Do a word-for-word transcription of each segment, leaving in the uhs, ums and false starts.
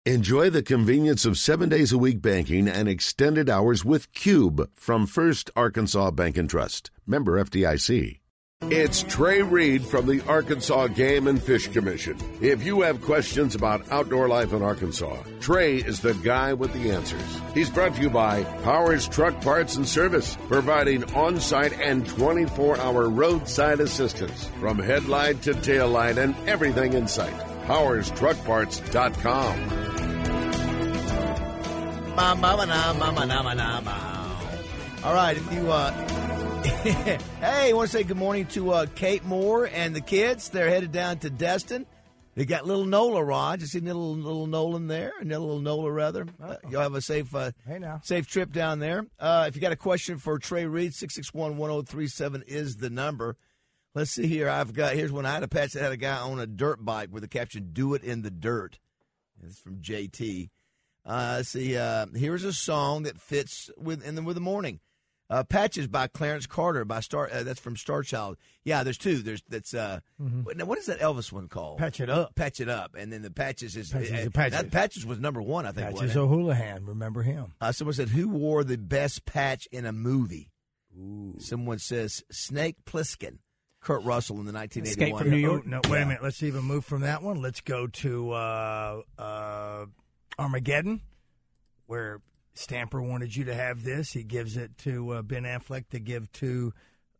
Enjoy the convenience of seven days a week banking and extended hours with Cube from First Arkansas Bank and Trust. Member F D I C. It's Trey Reed from the Arkansas Game and Fish Commission. If you have questions about outdoor life in Arkansas, Trey is the guy with the answers. He's brought to you by Powers Truck Parts and Service, providing on-site and twenty-four hour roadside assistance from headlight to tail light and everything in sight. Powers Truck Parts dot com. All right, if you, uh, hey, I want to say good morning to uh, Kate Moore and the kids. They're headed down to Destin. They got little Nola, Rod. You see little little Nolan there, and little Nola rather. Uh, you'll have a safe, uh, hey now. safe trip down there. Uh, if you got a question for Trey Reed, six six one, one oh three seven is the number. Let's see here. I've got here's one I had a patch that had a guy on a dirt bike with the caption "Do it in the dirt." It's from J T. Uh, let's see, uh, here's a song that fits with in the, with the morning. Uh, Patches by Clarence Carter by Star. Uh, that's from Star Child. Yeah, there's two. There's that's. Uh, mm-hmm. Now, what is that Elvis one called? Patch It Up. Patch It Up, and then the Patches is. Patches, uh, Patches. That Patches was number one, I think. Patches O'Houlihan. Remember him? Uh, someone said, "Who wore the best patch in a movie?" Ooh. Someone says Snake Plissken. Kurt Russell in the nineteen eighty-one. Escape from New York. Oh, no, wait a minute. Let's even move from that one. Let's go to uh, uh, Armageddon, where Stamper wanted you to have this. He gives it to uh, Ben Affleck to give to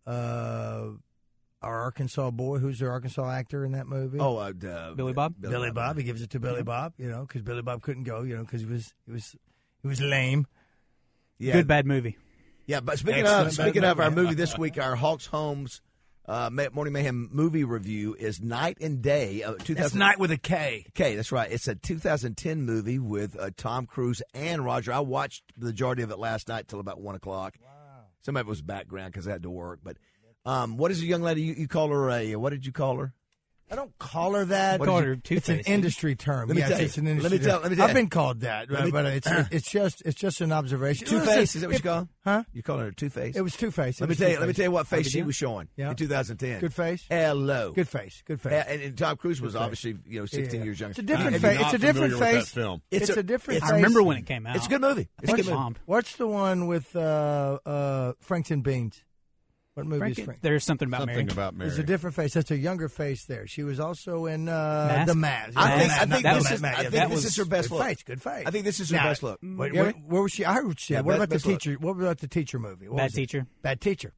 uh, our Arkansas boy. Who's the Arkansas actor in that movie? Oh, uh, uh, Billy Bob. Billy, Billy Bob. Bob. He gives it to Billy mm-hmm. Bob. You know, because Billy Bob couldn't go. You know, because he was he was he was lame. Yeah. Good bad movie. Yeah, but speaking Excellent of speaking bad of our movie. movie this week, our Hawks Holmes uh, Morning Mayhem movie review is Night and Day. Uh, two thousand That's Night with a K. K, that's right. It's a two thousand ten movie with uh, Tom Cruise and Roger. I watched the majority of it last night till about one o'clock. Wow. Some of it was background because I had to work. But um, what is the young lady? You, you call her a, what did you call her? I don't call her that. What call her it's an industry term. Let me yes, tell you. it's an industry Let me tell. term. Let me tell. I've been called that, Let me- but it's it's just it's just an observation. Two Listen, Face. Is that what if- you call her? Huh? You call her Two Face? It was Two Face. Let me tell you. Let me tell you what face she was showing Yeah. in two thousand ten. Good face. Hello. Good face. Good face. Uh, and, and Tom Cruise was Good face. obviously you know sixteen Yeah. years younger. It's a different Have face. you It's not a different familiar with face. that film? It's, It's a, a- different. it's- face. I remember when it came out. It's a good movie. It's a What's good movie. bombed? What's the one with uh, uh, Franks and Beans? What movie Frank, is Frank? there's something about Something Mary. about Mary. There's a different face. That's a younger face there. She was also in uh, Mask? The Mask. I think. Yeah, I think not- this not is. The I Mask. think Yeah, this that is her best good look. face. Good face. I think this is her Now, best look. Wait, You hear where, me? where was she? I heard she. Yeah, what best- about the best look. teacher? What about the teacher movie? What Bad was it? Teacher. Bad Teacher.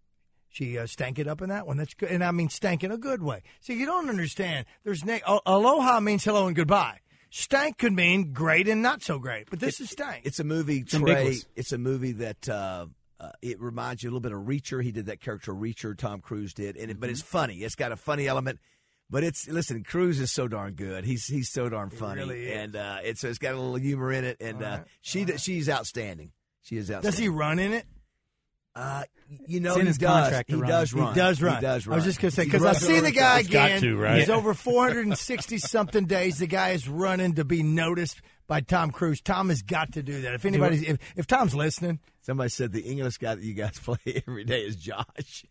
She uh, stank it up in that one. That's good, and I mean stank in a good way. See, you don't understand. There's ne- uh, aloha means hello and goodbye. Stank could mean great and not so great, but this is stank. It's a movie, Trey. ambiguous. It's a movie that uh, uh, it reminds you a little bit of Reacher. He did that character Reacher. Tom Cruise did, and it, but it's funny. It's got a funny element. But it's listen, Cruise is so darn good. He's he's so darn funny, really is. and uh, it's it's got a little humor in it, and All uh, right. she All right. she's outstanding. She is outstanding. Does he run in it? Uh, you know, It's in he his does. contract to He run. does He run. does run. He does run. I was just going to say, He because I've runs seen the over guy It's got again. to, right? He's over four hundred sixty-something days. The guy is running to be noticed by Tom Cruise. Tom has got to do that. If anybody's, if, if Tom's listening. Somebody said the English guy that you guys play every day is Josh.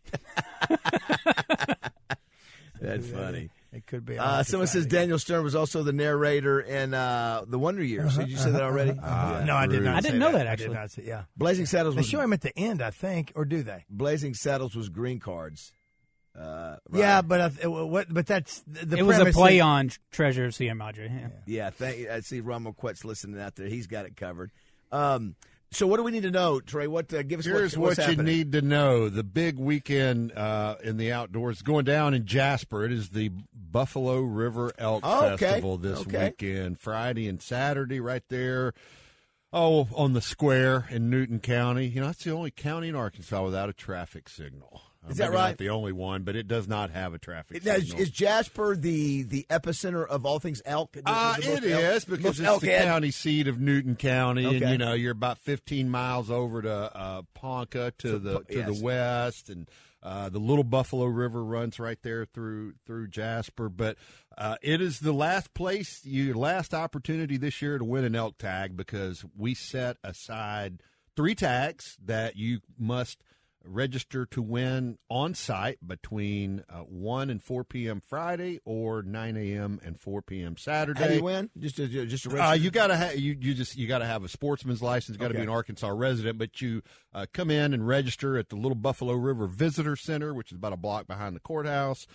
That's funny. It could be. Uh, someone says Daniel Stern was also the narrator in uh, The Wonder Years. Did you say that already? Uh, Yeah. no, I did not. I didn't say know that, I actually. did not say, yeah. Blazing Saddles They was show him at the end, I think, or do they? Blazing Saddles was Green Cards. Uh, right. Yeah, but I, th- what? But that's the the it was a premise play is- on Treasure of Sierra Madre. Yeah. Yeah, thank, I see Ron Quet's listening out there. He's got it covered. Um, so what do we need to know, Trey? What uh, give us Here's what's, what's what you happening. need to know. The big weekend uh, in the outdoors going down in Jasper. It is the Buffalo River Elk Oh, okay. Festival this Okay. weekend, Friday and Saturday right there. Oh, on the square in Newton County. You know, that's the only county in Arkansas without a traffic signal. Uh, Is that maybe right? Not the only one, but it does not have a traffic Now, is, signal. is Jasper the, the epicenter of all things elk? The- Uh, the most it elk- is because most it's elk the head? county seat of Newton County, and Okay. you know you're about fifteen miles over to uh, Ponca to So, the to yes. the west, and uh, the Little Buffalo River runs right there through through Jasper. But uh, it is the last place, your last opportunity this year to win an elk tag because we set aside three tags that you must register to win on site between uh, one and four p.m. Friday or nine a.m. and four p.m. Saturday. How do you win? Just a, just a register? Uh, you gotta ha- you you just you gotta have a sportsman's license. Got to Okay. be an Arkansas resident, but you uh, come in and register at the Little Buffalo River Visitor Center, which is about a block behind the courthouse.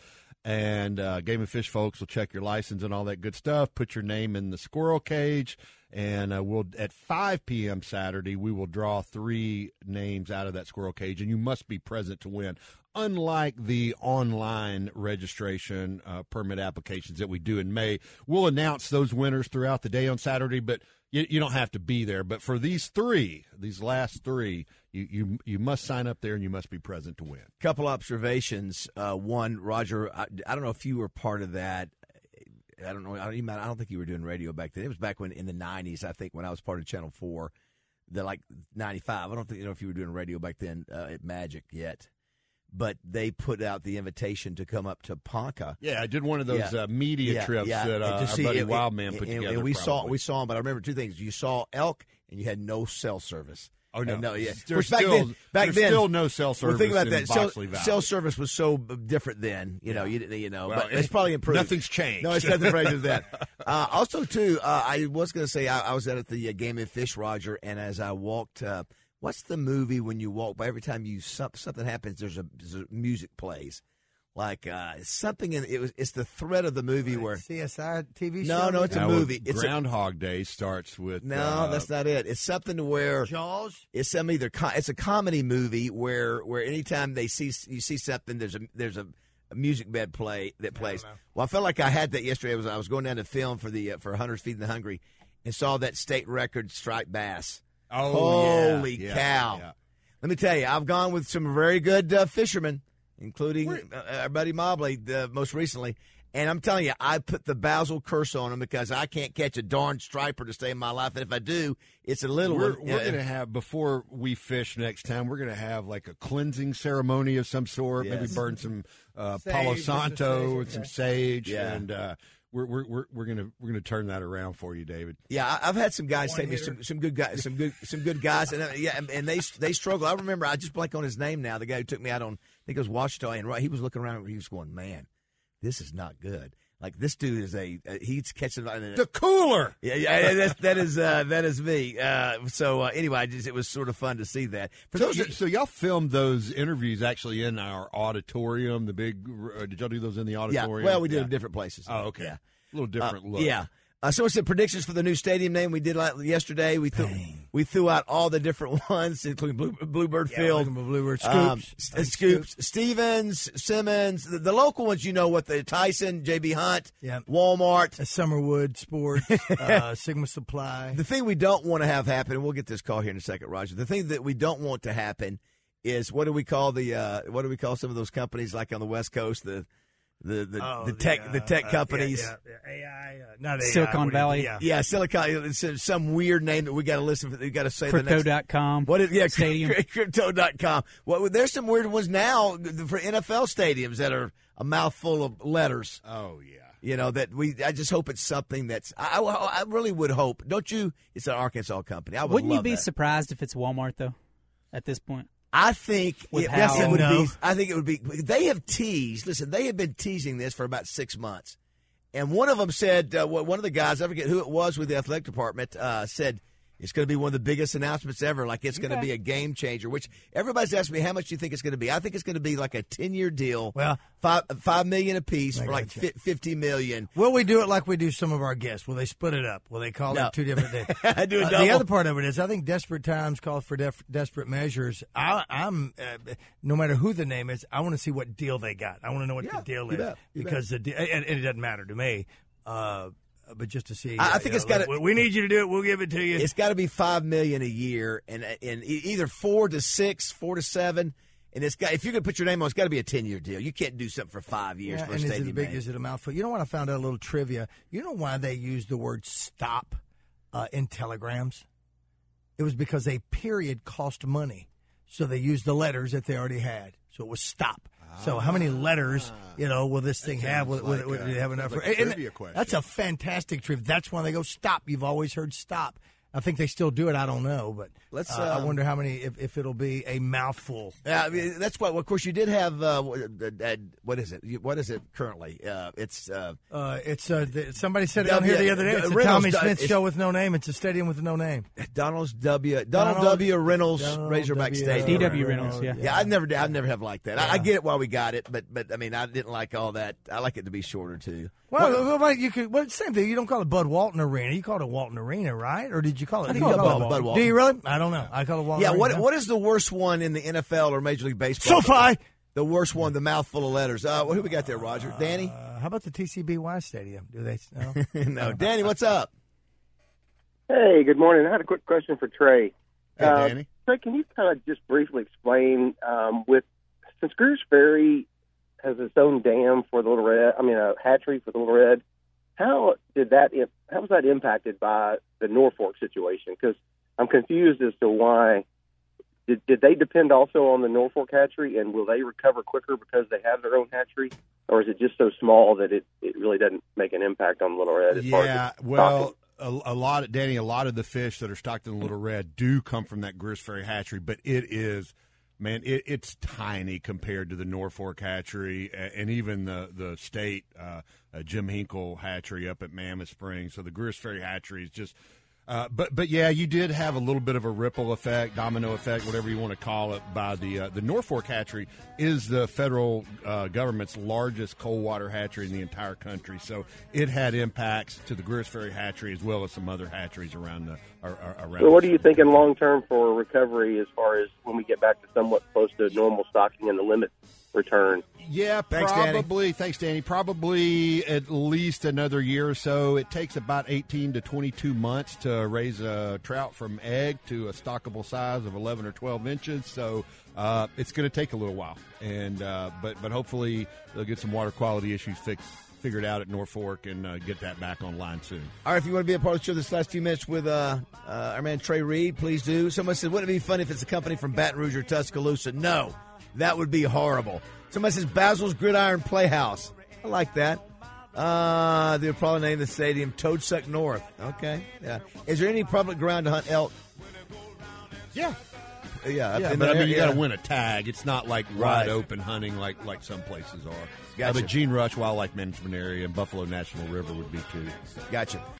And uh, Game and Fish folks will check your license and all that good stuff. Put your name in the squirrel cage, and uh, we'll at five p.m. Saturday we will draw three names out of that squirrel cage, and you must be present to win. Unlike the online registration uh, permit applications that we do in May, we'll announce those winners throughout the day on Saturday, but you, you don't have to be there. But for these three, these last three, you, you you must sign up there and you must be present to win. Couple observations. Uh, one, Roger, I, I don't know if you were part of that. I don't know. I don't, even, I don't think you were doing radio back then. It was back when in the nineties, I think, when I was part of Channel four, the like ninety-five. I don't think you know if you were doing radio back then uh, at Magic yet. But they put out the invitation to come up to Ponca. Yeah, I did one of those Yeah. uh, media Yeah, trips yeah, that uh, and our to see buddy it- Wildman and- put and, together. And we saw probably. we saw them, but I remember two things. You saw elk, and you had no cell service. Oh no, And no, yeah. There's Which back still, then, back there's then, still no cell service Well, think about in that. Cell, Boxley Valley. cell service was so b- different then. You know, you didn't. You know, Well, but it's probably improved. Nothing's changed. No, it's nothing changed with that. Uh, also, too, uh, I was going to say I, I was out at the uh, Game and Fish, Roger, and as I walked, uh, what's the movie when you walk by? Every time you some, something happens, there's a, there's a music plays. Like uh, something in it was. It's the thread of the movie where C S I T V No, show? no, it's a Now, movie. It's a- Groundhog Day starts with no, uh, that's not it. It's something to where Jaws? it's some either co- it's a comedy movie where where anytime they see you see something there's a there's a, a music bed play that plays. know. Well, I felt like I had that yesterday. I was I was going down to film for the uh, for Hunters Feeding the Hungry and saw that state record striped bass. Oh, yeah, Holy yeah, cow! yeah. Let me tell you, I've gone with some very good uh, fishermen, including uh, our buddy Mobley uh, most recently. And I'm telling you, I put the Basil curse on him because I can't catch a darn striper to save my life. And if I do, it's a little We're, one. we're Uh, going to have, before we fish next time, we're going to have like a cleansing ceremony of some sort. Yes. Maybe burn some uh, Sage, Palo burn some Santo sage, with some okay. sage. Yeah. And uh, we're, we're, we're, we're going to we're gonna turn that around for you, David. Yeah, I- I've had some guys One take me hitter. some, some good guys, some good some good guys, and uh, yeah, and, and they they struggle. I remember I just blank on his name now. The guy who took me out on, I think it was Washita, and right, he was looking around, he was going, "Man, this is not good." Like this dude is a uh, he's catching The cooler. yeah, yeah, that's, that is uh, that is me. Uh, so uh, anyway, I just, it was sort of fun to see that. For So, those, so y'all filmed those interviews actually in our auditorium, the big, uh, did y'all do those in the yeah, auditorium? well, we did Yeah. them in different places. Oh, okay. Yeah. A little different Uh, look. Yeah. Uh, so, some predictions for the new stadium name we did like yesterday. We threw, we threw out all the different ones, including Blue, Bluebird Yeah, Field, looking for Bluebird. um, Scoops. S- Scoops, Stevens, Simmons, the, the local ones. You know what the Tyson, J B Hunt, Yeah. Walmart. Uh, Summerwood Sports, uh, Sigma Supply. The thing we don't want to have happen, and we'll get this call here in a second, Roger. The thing that we don't want to happen is what do we call the uh, what do we call some of those companies like on the West Coast the the the, Oh, the tech uh, the tech uh, companies. Yeah, yeah, yeah. A I, uh, not A I. Silicon what do you- Valley. Yeah. Yeah, Silicon. It's some weird name that we got to listen. We got to say the Crypto next. dot com. What is yeah? Stadium. Crypto dot com. Well, there's some weird ones now for N F L stadiums that are a mouthful of letters. Oh, yeah. You know that we. I just hope it's something that's. I, I, I really would hope. Don't you? It's an Arkansas company. I would Wouldn't you love be that. surprised if it's Walmart though? At this point, I think With it, how- it would No. be. I think it would be. They have teased. Listen, they have been teasing this for about six months, and one of them said. Uh, one of the guys, I forget who it was with the athletic department, uh, said it's going to be one of the biggest announcements ever. Like it's going to Okay. be a game changer. Which everybody's asking me how much do you think it's going to be. I think it's going to be like a ten year deal. Well- five five million apiece I for like gotcha. fi- fifty million. Will we do it like we do some of our guests? Will they split it up? Will they call No. it two different things? I do a Uh, double. the other part of it is, I think desperate times call for def- desperate measures. I, I'm uh, no matter who the name is, I want to see what deal they got. I want to know what Yeah, the deal you is bet, you because the de- and, and it doesn't matter to me. Uh, but just to see, I- I uh, think you it's know, gotta- look, we need you to do it. We'll give it to you. It's got to be five million a year, and and e- either four to six, four to seven, and it's got. If you're going to put your name on, it's got to be a ten year deal. You can't do something for five years Yeah, for a and is it a stadium. big? name. Is it a mouthful? You know what? I found out a little trivia. You know why they use the word "stop" uh, in telegrams? It was because a period cost money, so they used the letters that they already had. So it was "stop." So how many letters, you know, will this thing have? Will, will, like, will uh, it have enough? sounds For, like a and trivia question. That's a fantastic trivia. That's why they go "stop." You've always heard "stop." I think they still do it. I don't know, but Let's, uh, I um, wonder how many if, if it'll be a mouthful. Yeah, I mean, that's what. Of course, you did have. Uh, what is it? What is it currently? Uh, it's. Uh, Uh, it's uh, the, somebody said it W- on here the other day. It's a Reynolds Tommy does- Smith it's- show with no name. It's a stadium with no name. Donald's W. Donald, Donald- W. Reynolds Donald Razorback W. Stadium. D W Reynolds, yeah. Yeah, I've never, I've never have liked that. I, I Yeah. get it why we got it, but, but I mean, I didn't like all that. I like it to be shorter too. Well, well, well, you could. Well, same thing. You don't call it Bud Walton Arena. You call it Walton Arena, right? Or did you call it? I do call you it call Bud- Bud Walton. Do you really? I don't know. I call it Walton. Yeah. Arena. What What is the worst one in the N F L or Major League Baseball? SoFi. The worst one, the mouthful of letters. Uh, who we got there, Roger? Danny? Uh, how about the T C B Y Stadium? Do they? No. no, Danny. What's up? Hey, good morning. I had a quick question for Trey. Hey, Uh, Danny. Trey, can you kind of just briefly explain um, with since Greers Ferry has its own dam for the Little Red, I mean a hatchery for the Little Red, how did that how was that impacted by the Norfolk situation? Because I'm confused as to why. Did, did they depend also on the Norfolk hatchery, and will they recover quicker because they have their own hatchery, or is it just so small that it, it really doesn't make an impact on the Little Red? As far Yeah, as well, a, a lot of Danny, a lot of the fish that are stocked in the Little Red do come from that Greers Ferry hatchery, but it is, man, it, it's tiny compared to the Norfolk hatchery and, and even the the state uh, uh, Jim Hinkle hatchery up at Mammoth Springs. So the Greers Ferry hatchery is just. Uh, but but yeah, you did have a little bit of a ripple effect, domino effect, whatever you want to call it. By the uh, the Norfolk hatchery is the federal uh, government's largest cold water hatchery in the entire country, so it had impacts to the Greers Ferry hatchery as well as some other hatcheries around the ar- ar- around. So what the- are you thinking long term for recovery as far as when we get back to somewhat close to normal stocking and the limit return? Yeah, Thanks, Danny. probably. Thanks, Danny. Probably at least another year or so. It takes about eighteen to twenty-two months to raise a trout from egg to a stockable size of eleven or twelve inches. So uh, it's going to take a little while, and uh, but but hopefully they'll get some water quality issues fixed. Figured out at Norfolk and uh, get that back online soon. All right, if you want to be a part of the show this last few minutes with uh, uh, our man Trey Reed, please do. Someone said, wouldn't it be funny if it's a company from Baton Rouge or Tuscaloosa? No, that would be horrible. Somebody says Basil's Gridiron Playhouse. I like that. Uh, they'll probably name the stadium Toadsuck North. Okay. Yeah. Is there any public ground to hunt elk? Yeah, Yeah. yeah, in but the I mean, area- you got to win a tag. It's not like wide Right. open hunting like like some places are. Gotcha. Uh, but Gene Rush Wildlife Management Area and Buffalo National River would be too. Gotcha.